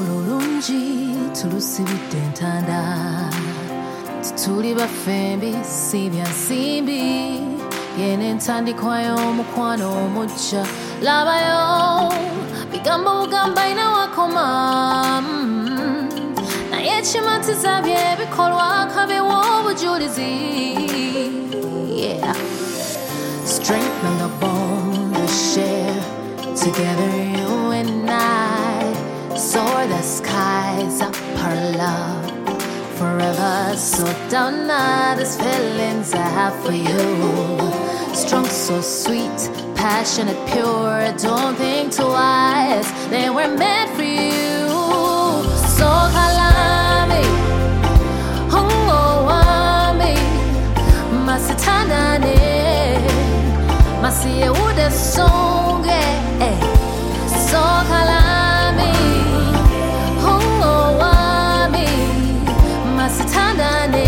Olulungi tulusibidde entanda tutuli baffembi si bya nsimbi yena entandikwa y'omukwano omujja labayo bigambo bugamba ina wakoma naye ekimatiza bye bikolwa kabewo obujulizi strengthen the bond we share together you and I soar the skies up our love forever so down now these feelings I have for you strong so sweet passionate pure don't think twice they were meant for you so kalami hongo wami masitandane masiye ude songe so kalami hongo wami masitandane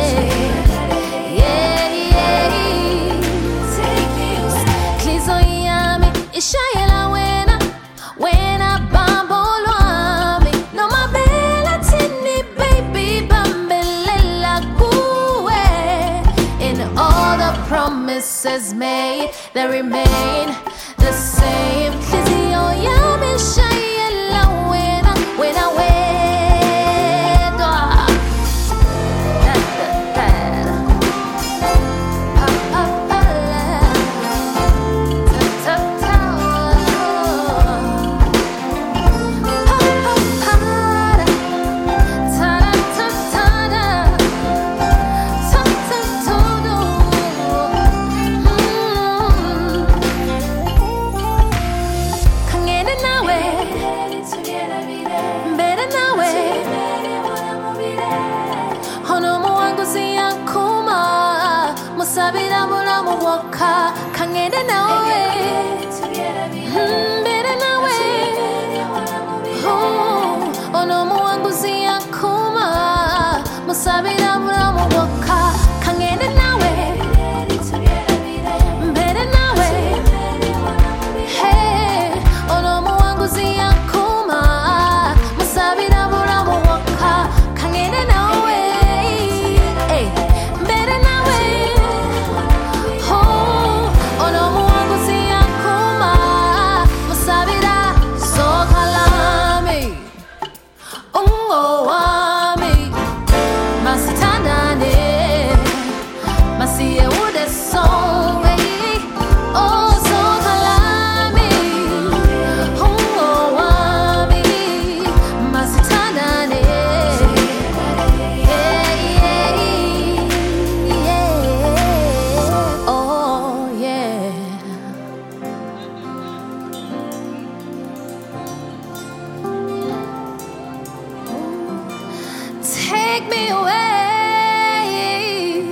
klizo yami ishayela wena bambolwami no mabela tini baby bambelela kuwe in all the promises made that remain the same klizo yami ishayela wena Sabira mulamu waka kangende nawe mbere nawe ono muwanguzi yakuma musabira mulamu waka kangende nawe mbere nawe ono muwanguzi yakuma musabira mulamu waka kangende nawe mbere nawe Take me away,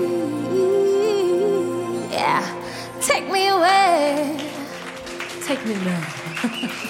yeah. Take me away, take me there.